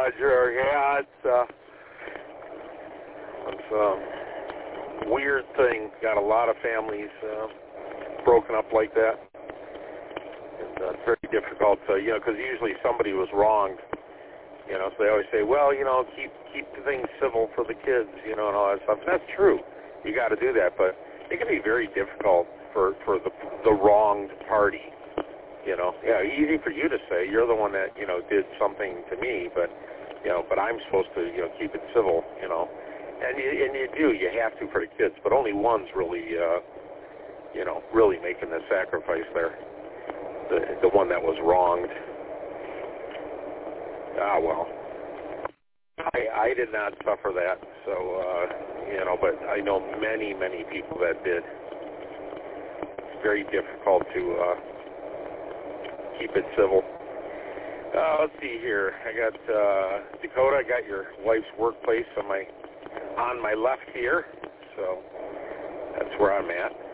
Roger. Yeah, it's a weird thing. Got a lot of families broken up like that. And it's very difficult, because usually somebody was wronged. So they always say, well, keep things civil for the kids, and all that stuff. And that's true. You got to do that, but it can be very difficult for the wronged party. Easy for you to say. You're the one that did something to me, but I'm supposed to keep it civil. And you do. You have to for the kids, but only one's really really making the sacrifice there. The one that was wronged. Ah, well. I did not suffer that, so, but I know many, many people that did. It's very difficult to keep it civil. Let's see here. I got, Dakota, I got your wife's workplace on my left here, so that's where I'm at.